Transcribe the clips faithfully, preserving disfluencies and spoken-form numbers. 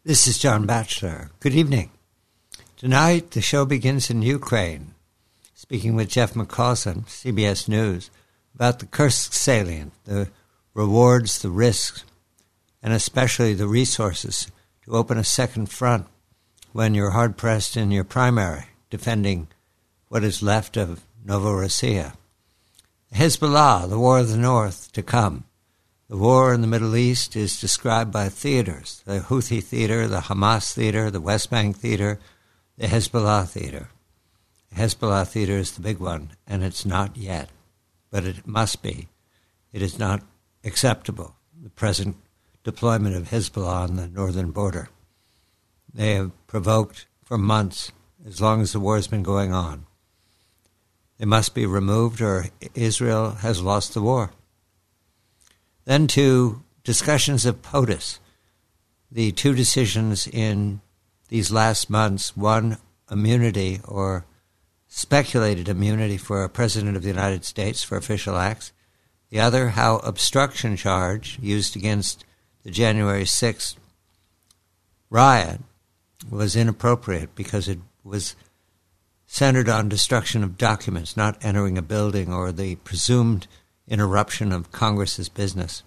This is John Batchelor. Good evening. Tonight, the show begins in Ukraine, speaking with Jeff McCausland, C B S News, about the Kursk salient, the rewards, the risks, and especially the resources to open a second front when you're hard-pressed in your primary, defending what is left of Novorossiya. Hezbollah, the war of the north, to come. The war in the Middle East is described by theaters, the Houthi theater, the Hamas theater, the West Bank theater, the Hezbollah theater. The Hezbollah theater is the big one, and it's not yet, but it must be. It is not acceptable, the present deployment of Hezbollah on the northern border. They have provoked for months, as long as the war has been going on. They must be removed or Israel has lost the war. Then to discussions of POTUS, the two decisions in these last months, one, immunity or speculated immunity for a president of the United States for official acts, the other, how obstruction charge used against the January sixth riot was inappropriate because it was centered on destruction of documents, not entering a building or the presumed interruption of Congress's business.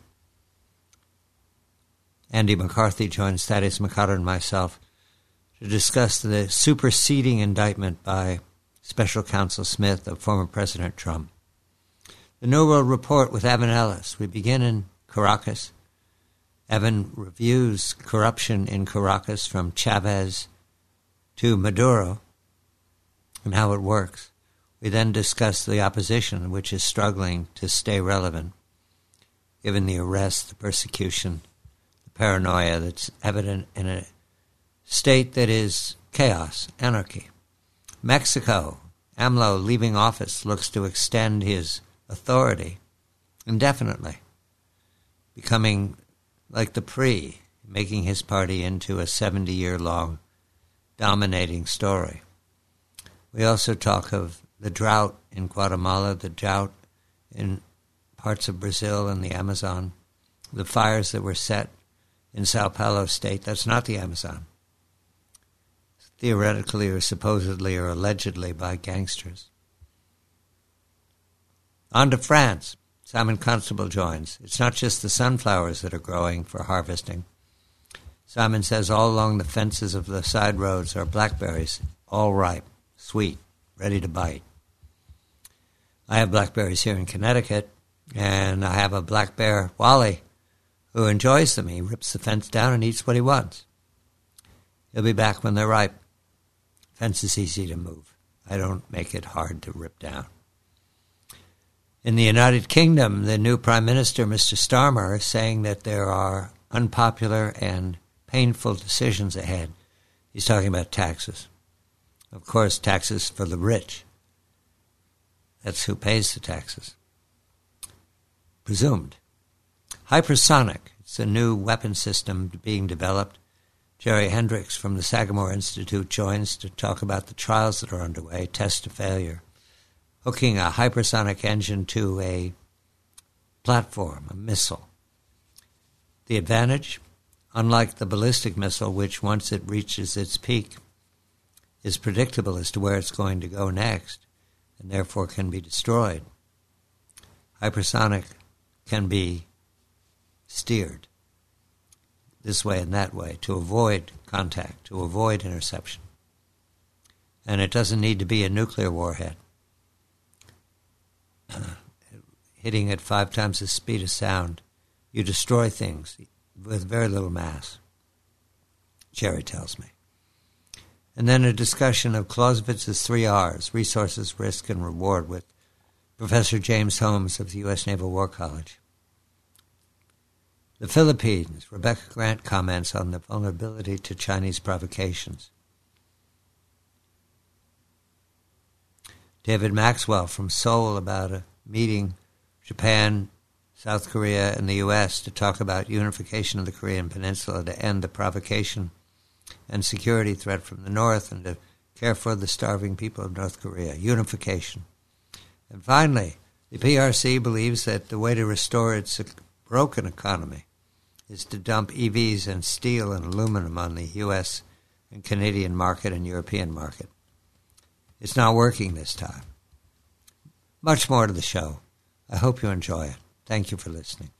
Andy McCarthy joins Thaddeus McConnell and myself to discuss the superseding indictment by Special Counsel Smith of former President Trump. The New World Report with Evan Ellis. We begin in Caracas. Evan reviews corruption in Caracas from Chavez to Maduro and how it works. We then discuss the opposition, which is struggling to stay relevant, given the arrest, the persecution, the paranoia that's evident in a state that is chaos, anarchy. Mexico, AMLO leaving office, looks to extend his authority indefinitely, becoming like the P R I, making his party into a seventy-year-long dominating story. We also talk of the drought in Guatemala, the drought in parts of Brazil and the Amazon, the fires that were set in Sao Paulo state. That's not the Amazon. Theoretically or supposedly or allegedly by gangsters. On to France. Simon Constable joins. It's not just the sunflowers that are growing for harvesting. Simon says all along the fences of the side roads are blackberries, all ripe, sweet, ready to bite. I have blackberries here in Connecticut, and I have a black bear, Wally, who enjoys them. He rips the fence down and eats what he wants. He'll be back when they're ripe. Fence is easy to move. I don't make it hard to rip down. In the United Kingdom, the new Prime Minister, Mister Starmer, is saying that there are unpopular and painful decisions ahead. He's talking about taxes. Of course, taxes for the rich. That's who pays the taxes. Presumed. Hypersonic. It's a new weapon system being developed. Jerry Hendricks from the Sagamore Institute joins to talk about the trials that are underway, test to failure. Hooking a hypersonic engine to a platform, a missile. The advantage, unlike the ballistic missile, which once it reaches its peak, is predictable as to where it's going to go next, and therefore can be destroyed. Hypersonic can be steered this way and that way to avoid contact, to avoid interception. And it doesn't need to be a nuclear warhead. Uh, hitting at five times the speed of sound, you destroy things with very little mass, Jerry tells me. And then a discussion of Clausewitz's three R's, resources, risk, and reward, with Professor James Holmes of the U S Naval War College. The Philippines, Rebecca Grant comments on the vulnerability to Chinese provocations. David Maxwell from Seoul about a meeting, Japan, South Korea, and the U S to talk about unification of the Korean Peninsula to end the provocation and security threat from the North and to care for the starving people of North Korea. Unification. And finally, the P R C believes that the way to restore its broken economy is to dump E Vs and steel and aluminum on the U S and Canadian market and European market. It's not working this time. Much more to the show. I hope you enjoy it. Thank you for listening.